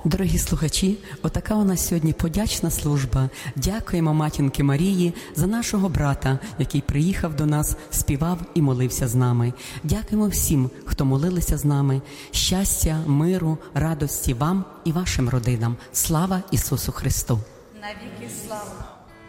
Дорогі слухачі, отака у нас сьогодні подячна служба. Дякуємо матінки Марії за нашого брата, який приїхав до нас, співав і молився з нами. Дякуємо всім, хто молилися з нами. Щастя, миру, радості вам і вашим родинам. Слава Ісусу Христу! Навіки слава!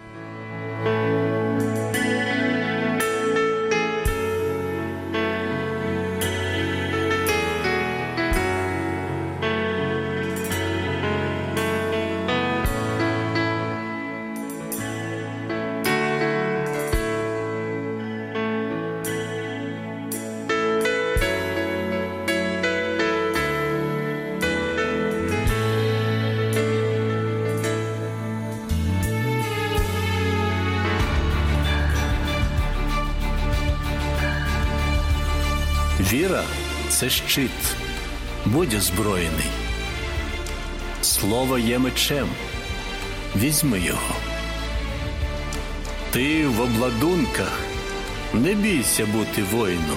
Віра – це щит. Будь озброєний. Слово є мечем. Візьми його. Ти в обладунках. Не бійся бути воїном.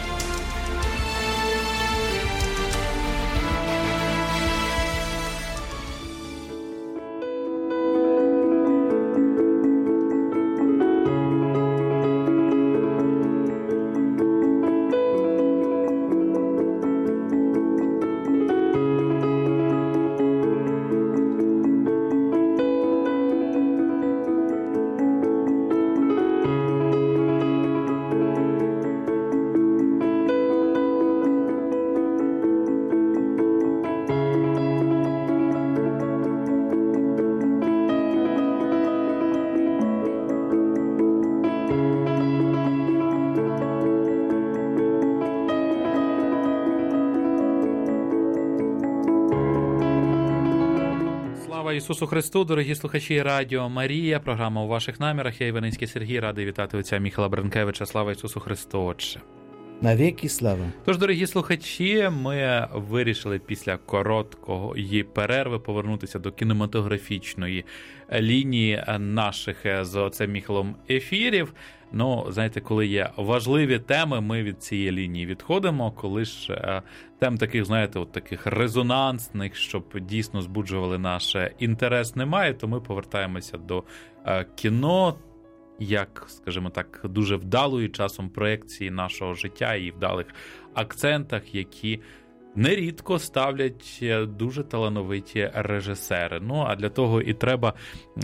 Слава Ісусу Христу, дорогі слухачі Радіо Марія, програма «У ваших намірах». Я Іваницький Сергій, радий вітати отця Міхала Бренкевича. Слава Ісусу Христу, Отче. Навіки слава. Тож, дорогі слухачі, ми вирішили після короткої перерви повернутися до кінематографічної лінії наших з отцем Міхалом ефірів. Ну, знаєте, коли є важливі теми, ми від цієї лінії відходимо. Коли ж тем таких, знаєте, от таких резонансних, щоб дійсно збуджували наш інтерес, немає, то ми повертаємося до кіно, як, скажімо так, дуже вдалої часом проекції нашого життя і вдалих акцентах, які нерідко ставлять дуже талановиті режисери. Ну, а для того і треба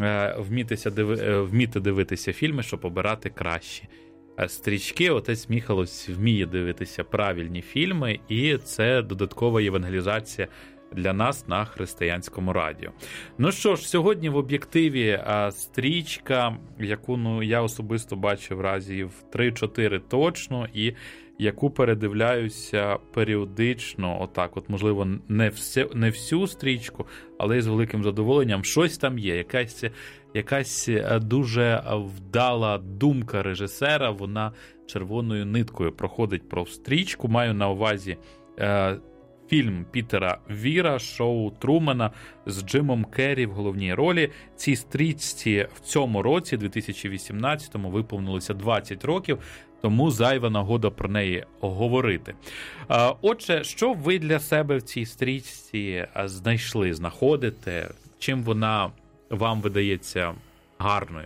вміти дивитися фільми, щоб обирати кращі стрічки. Отець Міхал вміє дивитися правильні фільми, і це додаткова євангелізація для нас на християнському радіо. Ну що ж, сьогодні в об'єктиві стрічка, яку я особисто бачив разів 3-4 точно, і яку передивляюся періодично, отак, от, можливо, не всю стрічку, але із великим задоволенням. Щось там є, якась дуже вдала думка режисера, вона червоною ниткою проходить про стрічку. Маю на увазі фільм Пітера Віра, шоу Трумена з Джимом Керрі в головній ролі. Цій стрічці в цьому році, 2018-му, виповнилося 20 років, тому зайва нагода про неї говорити. Отже, що ви для себе в цій стрічці знаходите? Чим вона вам видається гарною?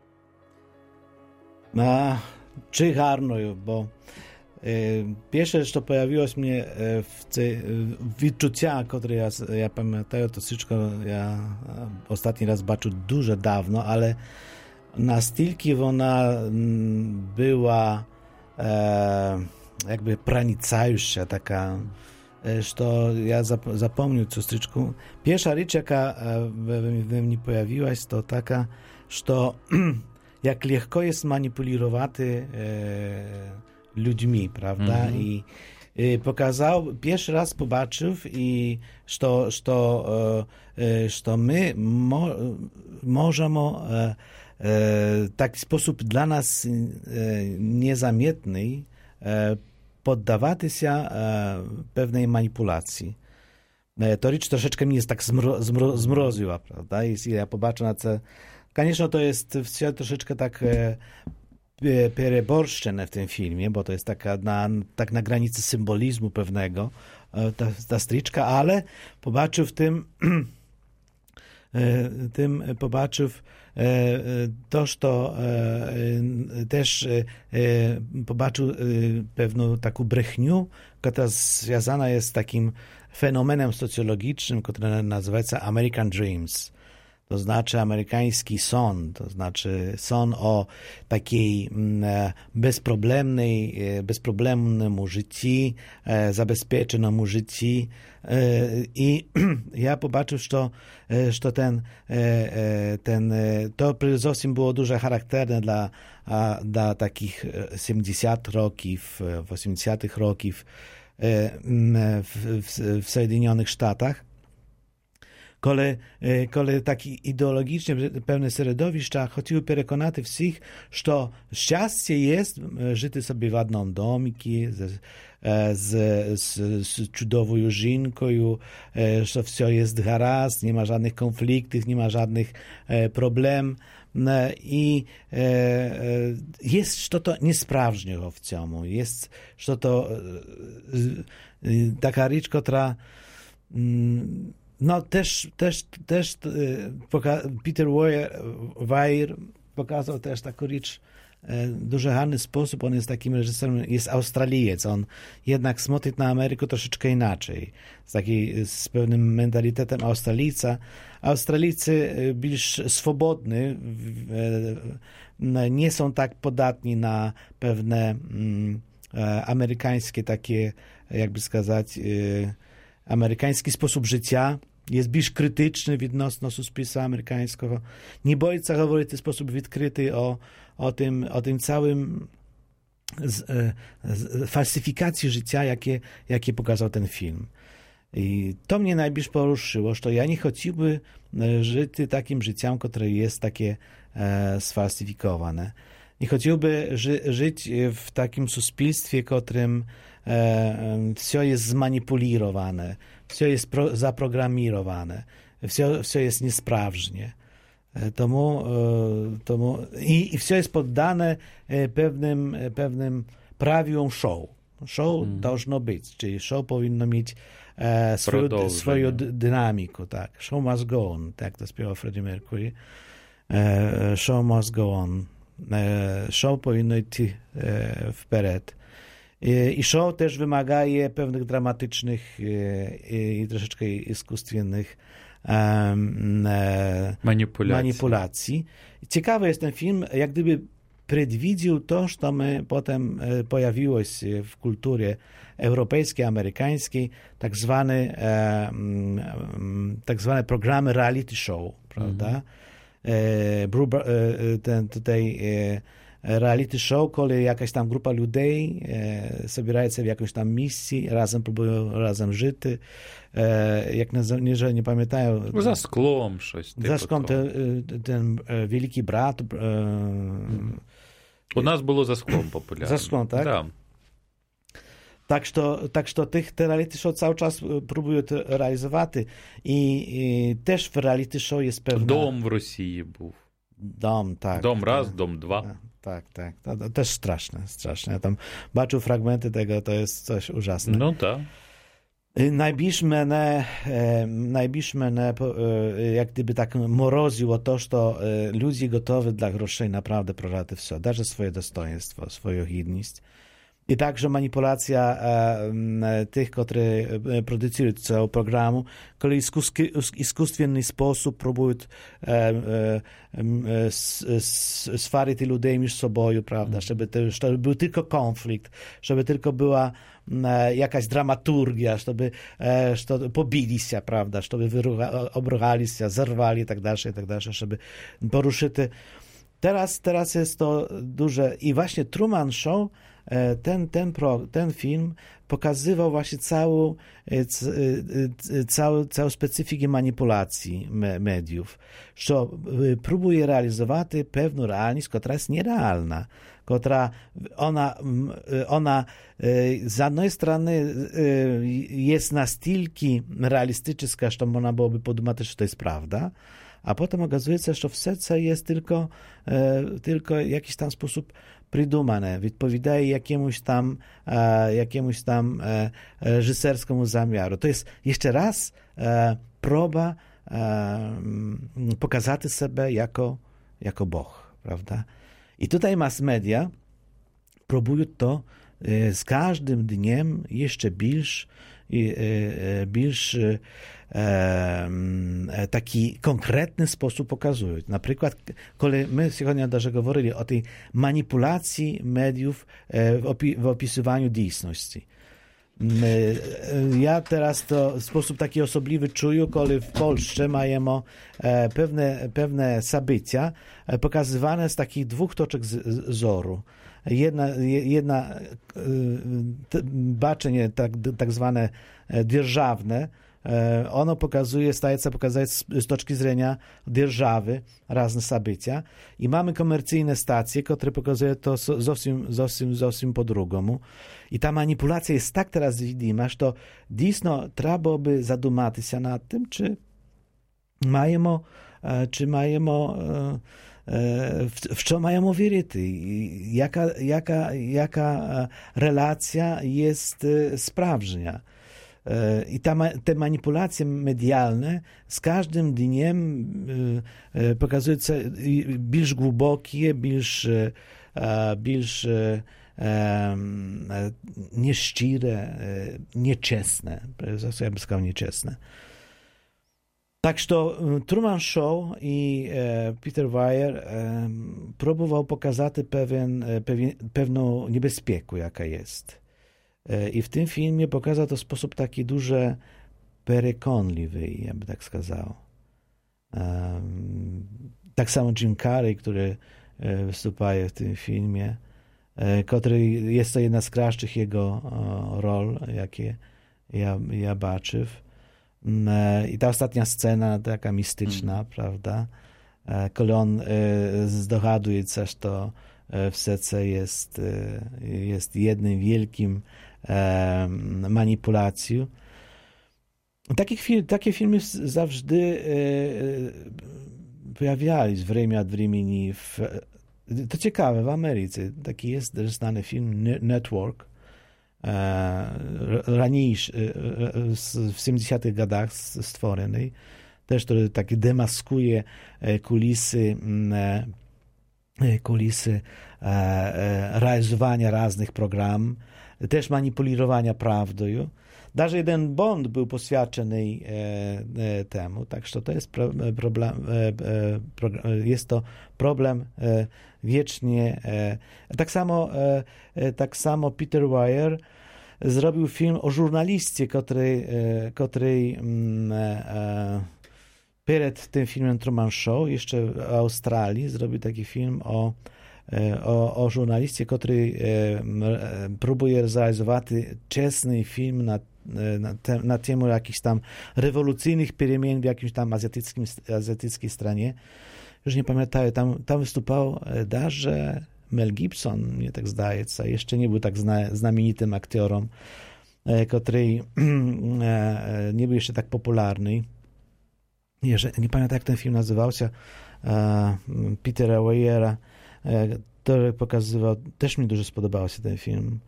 Чи гарною, бо pierwsze, co pojawiło się mnie w te відчуття, które ja pamiętam, to strzyczko ja ostatni raz zobaczył dużo dawno, ale настільки ona była jakby проницающая taka, że ja zapomniał tę strzyczkę. Pierwsza rzecz, jaka we mnie pojawiła się, to taka, że jak lekko jest manipulować ludźmi, prawda? I pokazał, pierwszy raz zobaczył, i że my możemy w taki sposób dla nas niezamietny poddawać się pewnej manipulacji. To rzecz troszeczkę mnie tak zmroziła, prawda? I ja popatrzę na to. Конечно, to jest troszeczkę tak переборщене w tym filmie, bo to jest tak na granicy symbolizmu pewnego, ta sтрічка, але побачив побачив to, що też побачив pewną taką brechniu, która związana jest z takim fenomenem socjologicznym, który nazywa się American Dreams. To znaczy amerykański son, to znaczy son o takiej bezproblemnym życiu, zabezpieczonym życiu. I ja popatrzył, że to zowsім było dużo charakterne dla takich 70 roków, 80 roków w Sojedinionych Sztatach. Коли такі ідеологічні певні середовища хотіли переконати всіх, що щастя є жити собі в одному доміку з чудовою жінкою, що все є гаразд, нема жодних конфліктів, нема жодних проблем. I jest coś niesprażnego w tym. Jest coś taka rzecz, która no też Peter Weir pokazał też taką rzecz w дуже гарний sposób. On jest takim reżyserem, jest Australijec. On jednak смотрит na Amerykę troszeczkę inaczej. Z pewnym mentalitetem Australijca. Australijcy bliż swobodni, nie są tak podatni na pewne amerykańskie takie, jakby сказать, amerykański sposób życia. Jest bliż krytyczny відносно суспільства amerykańskiego. Nie boiться говорити w sposób відкритий o tym całym falsyfikacji życia, jakie pokazał ten film. I to mnie najbardziej poruszyło, że ja nie chciałbym żyć takim życiem, które jest takie sfalsyfikowane. Nie chciałbym żyć w takim suspilstwie, którym все jest zmanipulowane, все jest zaprogramowane, все jest niesprawnie. I все jest poddane pewnym prawiom show. Show должно być, czyli show powinno mieć swoją dynamikę. Tak. Show must go on, tak to śpiewał Freddie Mercury. Show must go on. Show powinno iść wперед. I show też wymaga pewnych dramatycznych i troszeczkę iskustwiennych manipulacji. Ciekawy jest ten film, jak gdyby przewidział to, co potem pojawiło się w kulturze europejskiej, amerykańskiej, tak zwane programy reality show, prawda? Tutaj reality show, kiedy jakaś tam grupa ludzi zabierają się w jakąś tam misję, próbują razem żyć, jeżeli nie pamiętają... Za szklą coś. Za szklą ten Wielki Brat... U nas było za szklą popularne. Za szklą, tak? Da. Tak, że te reality show cały czas próbują to realizować i też w reality show jest pewna... Dom w Rosji był. Dom, tak. Dom raz, dom dwa. Tak. To też straszne. Ja tam baczył fragmenty tego, to jest coś ужасne. No tak. Najbliż mnie, jak gdyby tak moroziło to, że ludzie gotowi dla groszy naprawdę prorati wszystko, даже swoje dostojeństwo, swoją godność. I także manipulacja tych, którzy produkują cały programu, który w iskustwienny sposób próbują stworzyć ludzi między sobą, prawda, żeby był tylko konflikt, żeby tylko była jakaś dramaturgia, żeby pobili się, prawda, żeby obruchali się, zerwali i tak dalej, żeby poruszyć. Teraz jest to duże i właśnie Truman Show, ten film pokazywał właśnie całą specyfikę manipulacji mediów, że próbuje realizować pewną realność, która jest nierealna, która ona z jednej strony jest na stylki realistyczna, że można byłoby podumać, że to jest prawda, a potem okazuje się, że w serce jest tylko jakiś tam sposób придумане, відповідає jakiemuś tam reżyserskiemu zamiaru. To jest jeszcze raz próba pokazać siebie jako Bóg, prawda? I tutaj mass media próbują to z każdym dniem jeszcze taki konkretny sposób pokazują. Na przykład, kiedy my сегодня даже говорили o tej manipulacji mediów w opisywaniu dziejstności. Ja teraz to w sposób taki osobliwy czuję, kiedy w Polsce mamy pewne zdarzenia pokazywane z takich dwóch toczek zoru. Jedna baczenie tak zwane dzierżawne, ono staje się pokazać z toczki widzenia dzierżawy różne zdarzenia i mamy komercyjne stacje, które pokazują to zupełnie po drugiemu. I ta manipulacja jest tak teraz widzima, że dійсно trzeba byłoby zadumać się nad tym, czy mają w co mają wierzyć, jaka relacja jest sprawdzenia. I te manipulacje medialne z każdym dniem pokazują się bardziej głębokie, bardziej nieszczere, nieczesne. Ja bym сказал nieczesne. Tak, że Truman Show i Peter Weir próbował pokazać pewną niebezpiekę, jaka jest. I w tym filmie pokazał to w sposób taki duże przekonliwy, ja bym tak сказал. Tak samo Jim Carrey, który występuje w tym filmie, który jest to jedna z kraszczych jego ról, jakie ja baczył. I ta ostatnia scena, taka mistyczna, prawda? Kiedy on zdogaduje się, że to w serce jest jednym wielkim manipulacją. Takie filmy zawsze pojawiali z времени od времени. To ciekawe, w Ameryce taki jest znany film Network, raniejszy, w 70-tych latach stworzony, też który taki demaskuje kulisy realizowania różnych programów, też manipulowania prawdą. Даже jeden Bond był poświadczony temu, także to jest problem wiecznie. Tak samo Peter Weir zrobił film o żurnaliście, który przed tym filmem Truman Show, jeszcze w Australii, zrobił taki film o żurnaliście, który próbuje zrealizować czesny film na temat jakichś tam rewolucyjnych przemian w jakimś tam azjatyckiej stronie. Już nie pamiętam, tam występował даже Mel Gibson, mnie tak zdaje, jeszcze nie był tak znamienitym aktorem, który nie był jeszcze tak popularny. Nie pamiętam, jak ten film nazywał się, Petera Weira, który pokazywał, też mi дуже spodobał się ten film.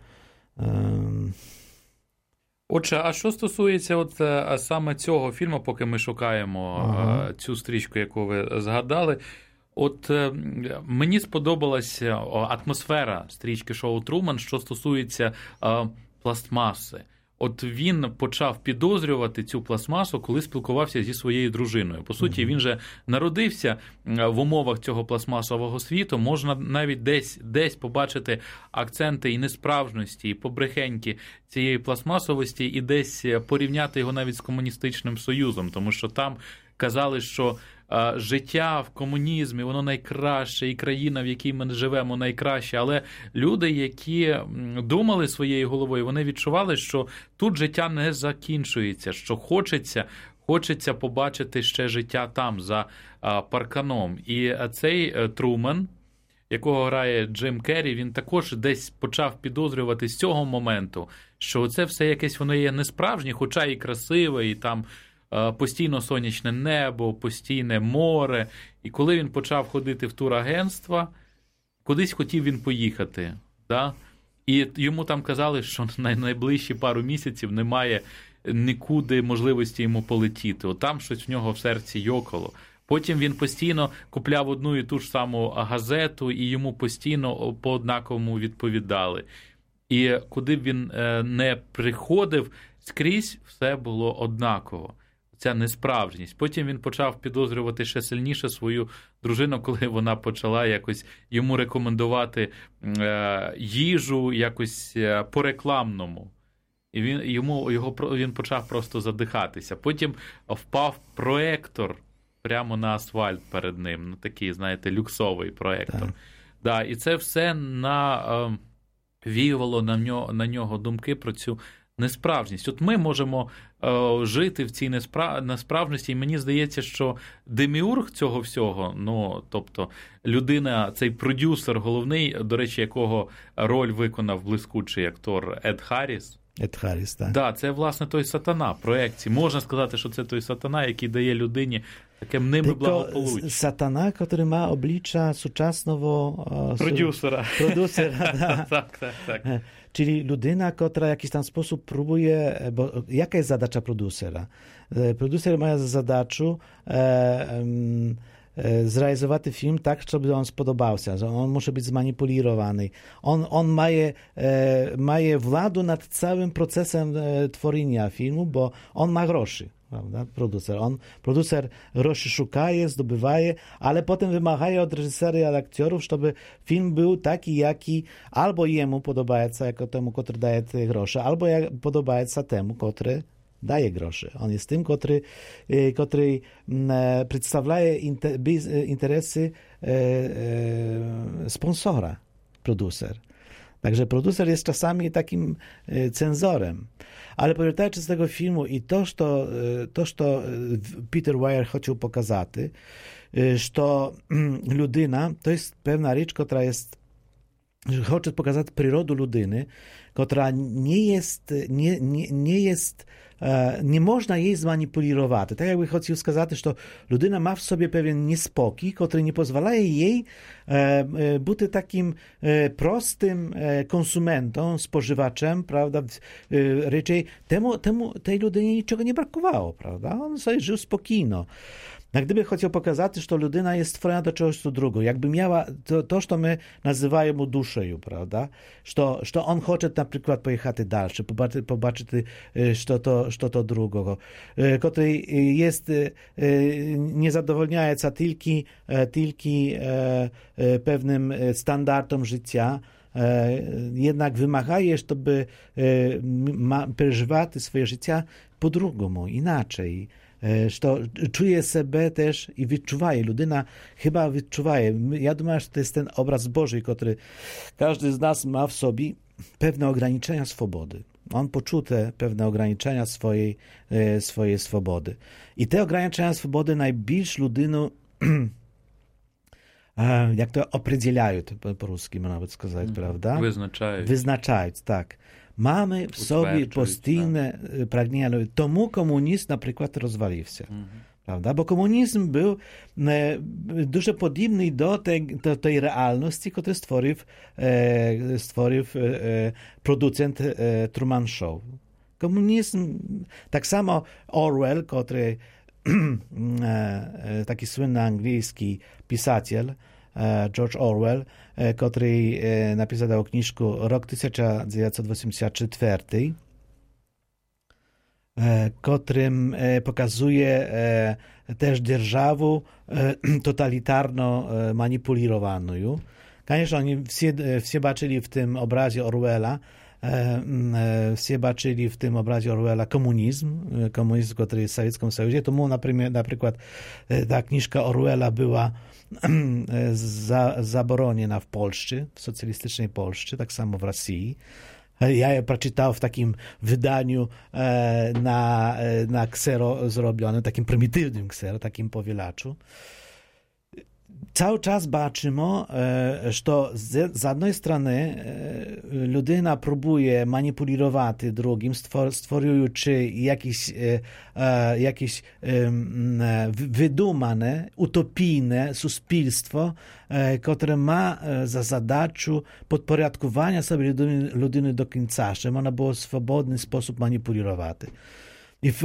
Отже, а що стосується саме цього фільму, поки ми шукаємо цю стрічку, яку ви згадали, мені сподобалася атмосфера стрічки шоу «Труман», що стосується пластмаси. Він почав підозрювати цю пластмасу, коли спілкувався зі своєю дружиною. По суті, він же народився в умовах цього пластмасового світу. Можна навіть десь побачити акценти і несправжності, і побрехеньки цієї пластмасовості, і десь порівняти його навіть з комуністичним союзом. Тому що там казали, що життя в комунізмі, воно найкраще, і країна, в якій ми живемо, найкраща. Але люди, які думали своєю головою, вони відчували, що тут життя не закінчується, що хочеться побачити ще життя там, за парканом. І цей Труман, якого грає Джим Керрі, він також десь почав підозрювати з цього моменту, що це все якесь воно є несправжнє, хоча і красиве, і там постійно сонячне небо, постійне море. І коли він почав ходити в турагентства, кудись хотів він поїхати. Да? І йому там казали, що на найближчі пару місяців немає нікуди можливості йому полетіти. От там щось в нього в серці йокало. Потім він постійно купляв одну і ту ж саму газету, і йому постійно по однаковому відповідали. І куди б він не приходив, скрізь все було однаково. Ця несправжність. Потім він почав підозрювати ще сильніше свою дружину, коли вона почала якось йому рекомендувати їжу якось по-рекламному. І він почав просто задихатися. Потім впав проектор прямо на асфальт перед ним. Ну, такий, знаєте, люксовий проектор. Да, і це все навіювало на нього думки про цю несправжність. От ми можемо жити в цій несправжності, і мені здається, що деміург цього всього, ну, тобто людина, цей продюсер головний, до речі, якого роль виконав блискучий актор Ед Харріс. Ed Harris, tak. Да, це, власне, той сатана проекції. Можна сказати, що це той сатана, який дає людині таке мниме благополуччя. Сатана, який має обличчя сучасного продюсера. Tak. Czyli ludyna, która w jakiś tam sposób próbuje, bo jaka jest zadacza producera? Producer ma zadaczu zrealizować film tak, żeby on spodobał się, że on musi być zmanipulowany. On ma władzę nad całym procesem tworzenia filmu, bo on ma groszy. Prawda? Producer groszy szukaje, zdobywaje, ale potem wymagaje od reżysera i od aktorów, żeby film był taki, jaki albo jemu podoba się, jako temu, który daje te grosze, albo podoba się temu, który daje groszy. On jest tym, który przedstawia interesy sponsora, producer. Także producer jest czasami takim cenzorem. Ale pamiętajcie z tego filmu i to, co Peter Weir chciał pokazać, że ludyna to jest pewna rzecz, która jest, że chce pokazać przyrodę ludyny, która nie można jej zmanipulować. Tak jakby chciał сказати, że ludyna ma w sobie pewien niespokój, który nie pozwala jej być takim prostym konsumentem, spożywaczem, prawda? Raczej tej ludynie niczego nie brakowało, prawda? On sobie żył spokojno. A gdyby chciał pokazać, że ludyna jest stworzona do czegoś drugiego, jakby miała to, co my nazywamy duszą, prawda? Że on chce na przykład pojechać dalej, zobaczyć, co to drugiego, który jest, nie zadowolniając tylko pewnym standardom życia, jednak wymagaje, żeby przeżywać swoje życie po drugiemu, inaczej. Że czuje sobie też i wyczuje. Ludyna chyba wyczuje. Ja думаю, że to jest ten obraz Boży, który każdy z nas ma w sobie pewne ograniczenia swobody. On poczuł te pewne ograniczenia swojej swobody. I te ograniczenia swobody najbliżej ludynu jak to определяют по-русски, można by сказать, prawda? Wyznaczają, tak. Mamy w sobie postійне pragnienie. Tomu komunizm na przykład rozwalił się. Prawda? Bo komunizm był dużo podobny do tej realności, którą stworzył producent Truman Show. Komunizm, tak samo Orwell, który taki słynny angielski pisатель George Orwell, który napisał tę książkę Rok 1984, którym pokazuje też державę totalitarno manipulowaną. Конечно, oni wszyscy baczyli w tym obrazie Orwella, wszyscy baczyli w tym obrazie Orwella komunizm, który jest w Sowieckim Sojuzie. To na przykład ta książka Orwella była zabroniona w Polsce, w socjalistycznej Polsce, tak samo w Rosji. Ja je przeczytał w takim wydaniu na ksero zrobionym, takim prymitywnym ksero, takim powielaczu. cały czas bачимо, що з одної сторони людина пробує маніпулювати другим, створюючи якесь видумане, утопійне суспільство, котре ma za zadачу podporядкування sobie людини до кінця, щоб вона була в свободний спосіб маніпулювати. I w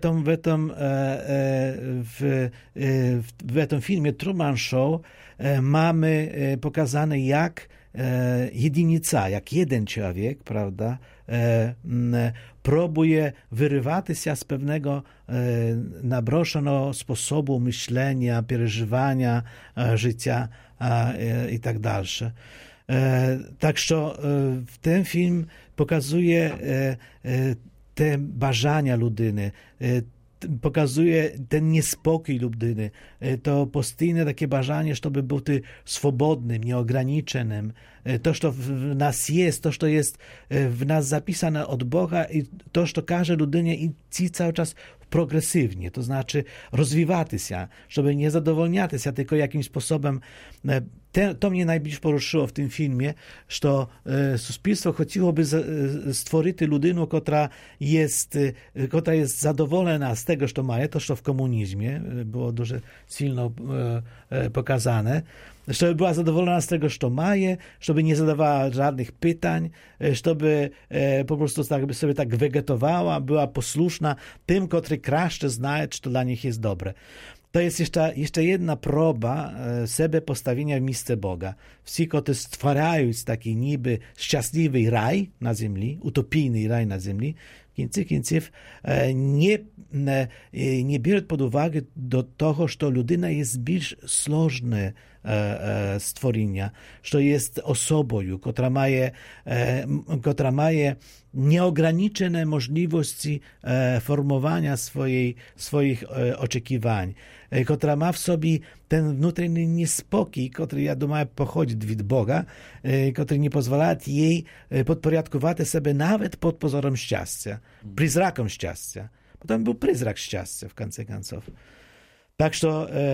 tym filmie Truman Show mamy pokazane, jak jedynica, jak jeden człowiek, prawda, próbuje wyrywać się z pewnego nabroszonego sposobu myślenia, przeżywania życia i tak dalej. Tak, że ten film pokazuje te bажання людини, pokazuje ten niespokój ludiny, to postійне takie bажання, żeby być swobodnym, nieograniczonym, to, co w nas jest, to, co jest w nas zapisane od Boga i to, co każe ludynie iść cały czas progresywnie, to znaczy rozwijać się, żeby nie zadowolniać się tylko jakimś sposobem. To mnie najbardziej poruszyło w tym filmie, że społeczeństwo chciałoby stworzyć ludynę, która jest zadowolona z tego, co ma, to, co w komunizmie było dużo silno pokazane, żeby była zadowolona z tego, co ma, żeby nie zadawała żadnych pytań, żeby po prostu sobie tak wegetowała, była posłuszna tym, którzy kraще znają, co dla nich jest dobre. To jest jeszcze jedna próba siebie postawienia w miejsce Boga. Wszyscy, którzy stwarzają taki niby szczęśliwy raj na ziemi, utopijny raj na ziemi, w końcu nie biorą pod uwagę do tego, że ludyna jest bardziej złożone stworzenia, że jest osobą, która ma nieograniczone możliwości formowania swoich oczekiwań, która ma w sobie ten wewnętrzny niespokój, który, ja думаю, pochodzi od Boga, który nie pozwala jej podporядкувати sobie nawet pod pozorem szczęścia, przyzrakiem szczęścia. Bo tam był przyzrak szczęścia w końców. Tak, że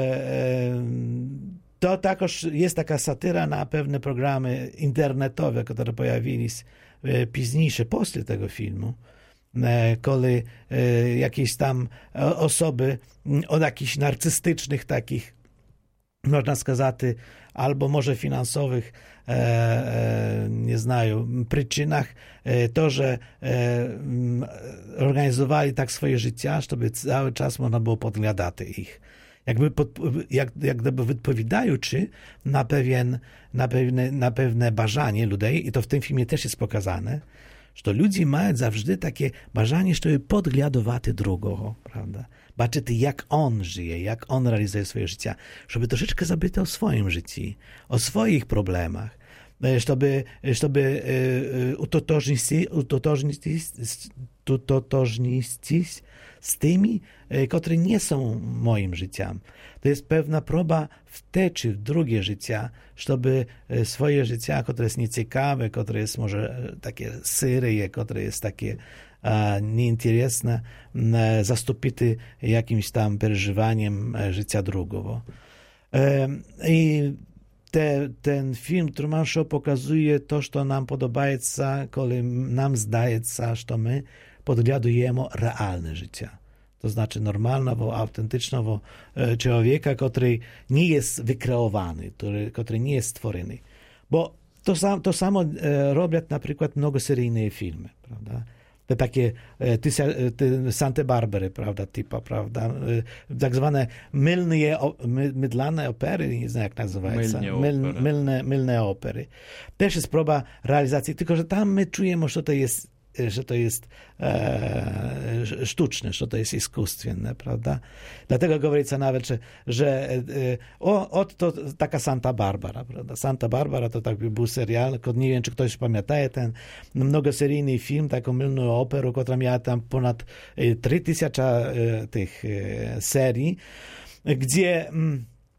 to także jest taka satyra na pewne programy internetowe, które pojawiły się późniejsze, после tego filmu, kiedy jakieś tam osoby od jakichś narcystycznych takich, można сказать, albo może finansowych, nie znają, przyczynach, to, że organizowali tak swoje życie, żeby cały czas można było podglądać ich. Jak gdyby odpowiadaючи na pewne bажання людей, i to w tym filmie też jest pokazane, że ludzie mają zawsze takie bажання, żeby podglądać drugiego, prawda? Baczyć, jak on żyje, jak on realizuje swoje życie, żeby troszeczkę zabyć o swoim życiu, o swoich problemach, żeby utożnić z tymi, które nie są moim życiem. To jest pewna próba wteczy w drugie życie, żeby swoje życie, które jest nieciekawe, które jest może takie syryje, które jest takie nieinteresne, zastąpić jakimś tam przeżywaniem życia drugiego. I ten film Truman Show pokazuje to, co nam podoba, kiedy nam zdaje się, że my podglądujemy realne życie. To znaczy normalnego, autentycznego człowieka, który nie jest wykreowany, który nie jest stworzony. Bo to samo robią na przykład mnogoseryjne filmy, prawda? Te takie Santa Barbary, prawda, typa, prawda, tak zwane mydlane opery, nie znam jak nazywają, mylne opery. Też jest próba realizacji, tylko że tam my czujemy, że to jest sztuczne, że to jest iskustwienne, prawda? Dlatego mówię nawet, że to taka Santa Barbara, prawda? Santa Barbara to tak był serial, nie wiem, czy ktoś pamięta, ten mnogoseryjny film, taką mylną operę, która miała tam ponad 3000 tych serii, gdzie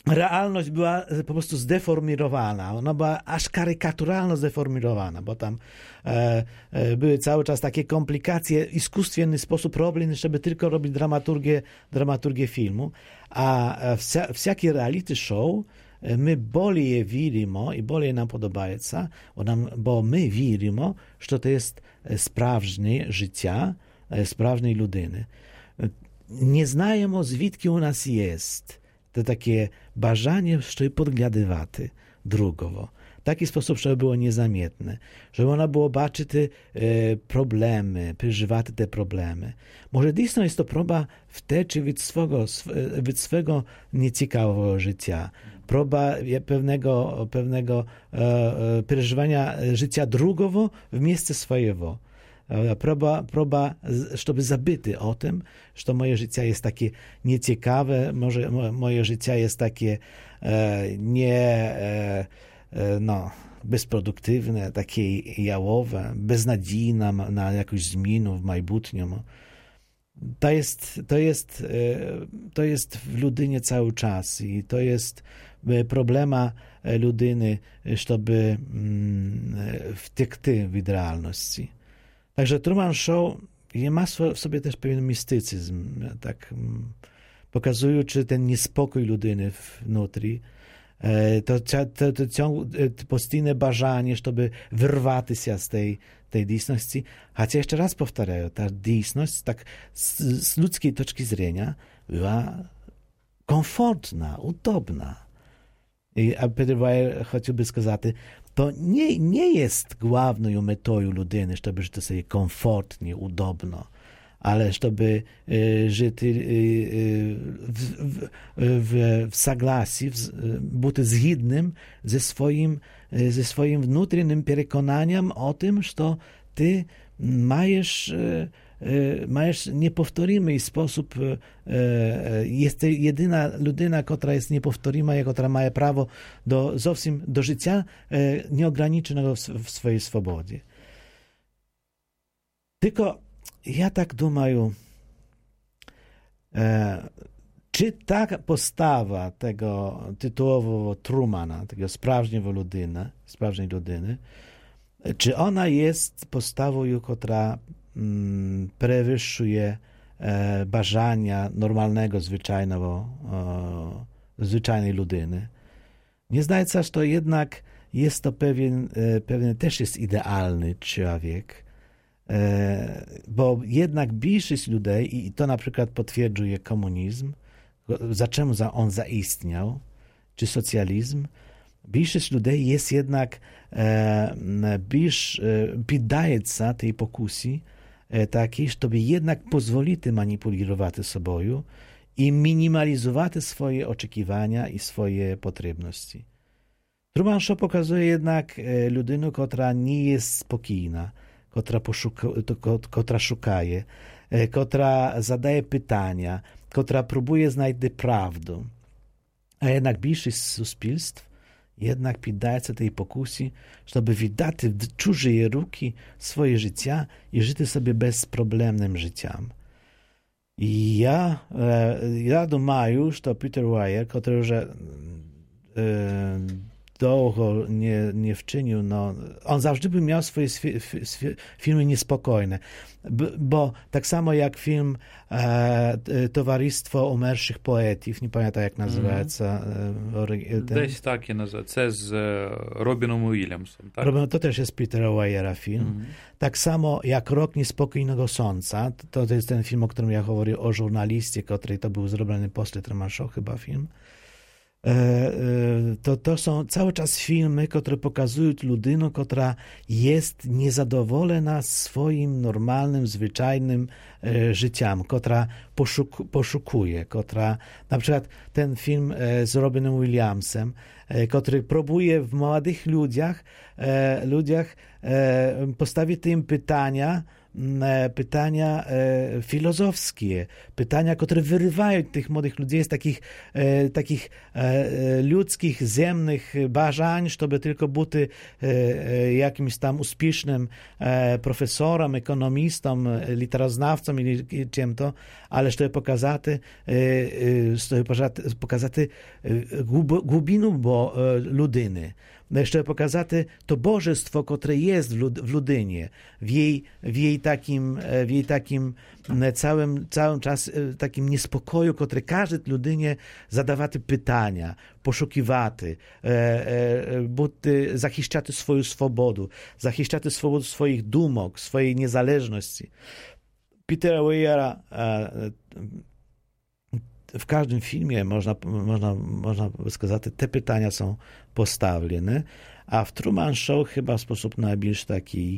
realność była po prostu zdeformowana. Ona była aż karykaturalno zdeformowana, bo tam były cały czas takie komplikacje, iskustwienny sposób robiony, żeby tylko robić dramaturgię filmu. A всякие reality show ми более віримо і более нам подобається, бо ми віримо, що це є справжнє життя справжньої людини. Не знаємо, звідки у нас є to takie bажання, щоб підглядувати другого. Такий спосіб, щоб було незаметне, щоб вона було бачити проблеми, переживати те проблеми. Може, дійсно є то проба втечі від свого nieciekawego życia, proba pewnego przeżywania życia drugiego w miejsce swojego. Proba, żeby zabyty o tym, że moje życie jest takie nieciekawe, może moje życie jest takie bezproduktywne, takie jałowe, beznadziejne na jakąś zmianę w majbutnią. To jest w ludynie cały czas i to jest problema ludyny, żeby wtykty w realności. Także Truman Show ma w sobie też pewien mistycyzm, tak pokazujący ten niespokój ludyny wnutri, to postійne bажання, żeby wyrwać się z tej dійсності. Chociaż jeszcze raz powtarzam, ta dійсność tak z ludzkiej toczki zrenia była komfortna, udobna. A Peter Weir chciałby сказать, to nie jest główną metodą ludyny, żeby żyć sobie komfortnie, udobno, ale żeby żyć w saglasji, być zgodnym ze swoim wnутренним przekonaniem o tym, że ty masz niepowtórny sposób, jest jedyna ludyna, która jest niepowtórna, która ma prawo do życia nieograniczonego w swojej swobodzie. Tylko ja tak думаю, czy ta postawa tego tytułowego Trumana, tego sprawdźnej ludyny, czy ona jest postawą, która przewyższuje bажання normalnego, zwyczajnej ludyny. Nie zdaje się, że jednak jest to pewien też jest idealny człowiek, bo jednak większość ludzi, i to na przykład potwierdzuje komunizm, za czemu on zaistniał, czy socjalizm, większość ludzi jest jednak підdaje się tej pokusі takiej, żeby jednak pozwolić manipulować sobою i minimalizować swoje oczekiwania i swoje potrzebności. Truman Show pokazuje jednak ludynę, która nie jest spokojna, która szukaje, która zadaje pytania, która próbuje znaleźć prawdę. A jednak większość suspilstw jednak підdaje się tej pokusі, żeby wydać w cudzie ruki swoje życia i żyć sobie bezproblemnym życiem. I ja думаю, że Peter Weir, który już długo nie wczynił, on zawsze by miał swoje filmy niespokojne, bo tak samo jak film Towarzystwo Umerszych Poetów, nie pamiętam jak nazywa się. Десь так і називається. Це з Робіном Уільямсом, tak? To też jest Petera Weira film. Tak samo jak Rok Niespokojnego Słońca, to jest ten film, o którym ja mówię, o żurnaliście, który to był zrobiony после Truman Show chyba film. To są cały czas filmy, które pokazują ludynę, która jest niezadowolona swoim normalnym, zwyczajnym życiem, która poszukuje, która, na przykład ten film z Robinem Williamsem, który próbuje w młodych ludziach postawić im pytania pytania filozofskie, pytania, które wyrywają tych młodych ludzi z takich ludzkich, ziemnych bажань, żeby tylko być jakimś tam uspiesznym profesorem, ekonomistą, literoznawcą ili czym to, ale żeby pokazати глибину людини, щоб показати то божество, котре є в людині, в її таким całym czas takim niespokoju, który każe ludynie zadawać pytania, poszukiwać, zachiszczać swoją swobodę, zachiszczać swobodę swoich dumok, swojej niezależności. Petera Weyera w każdym filmie można сказać, te pytania są postawione, a w Truman Show chyba w sposób najbardziej taki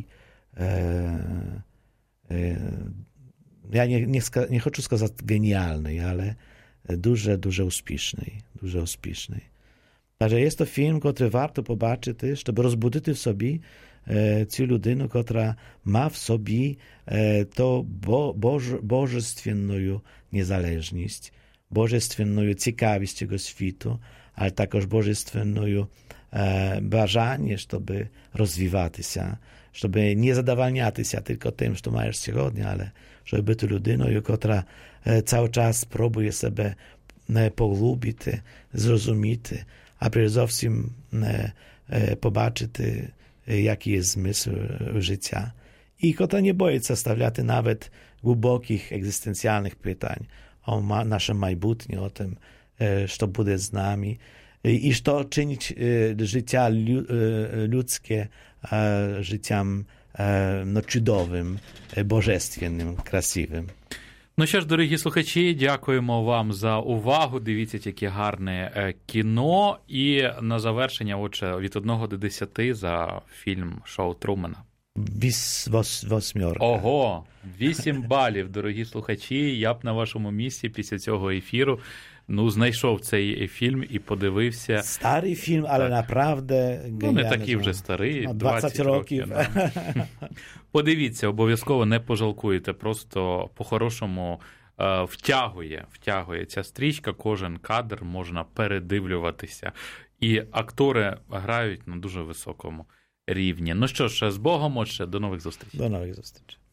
ja nie chcę сказać genialny, ale duże uspieszny. Także jest to film, który warto zobaczyć, żeby rozbudzić w sobie цю людину, która ma w sobie to bożestwienną niezależność, bożestwienną ciekawość tego świata, ale także bożestwienną bажanie, żeby rozwijać się, żeby nie zadowalniać się tylko tym, co masz dzisiaj, ale żeby być ludyną, która cały czas próbuje sobie pogłębić, zrozumieć, a przede wszystkim zobaczyć, jaki jest zmysł życia. I która nie boi się stawiać nawet głębokich, egzystencjalnych pytań o naszym майбутнє, o tym, co będzie z nami i co czynić życia ludzkie życiem cudowym, божественним, красивим. Ну що ж, дорогі слухачі, дякуємо вам за увагу. Дивіться, яке гарне кіно. І на завершення, отже, від 1 до 10 за фільм «Шоу Трумена». 8. Ого, 8 балів, дорогі слухачі. Я б на вашому місці після цього ефіру знайшов цей фільм і подивився. Старий фільм, але направде геніальний. Не такий вже старий, 20 років. Подивіться, обов'язково не пожалкуєте, просто по-хорошому втягує ця стрічка, кожен кадр можна передивлюватися. І актори грають на дуже високому рівні. Ну що ж, з Богом, отже, до нових зустрічей. До нових зустрічей.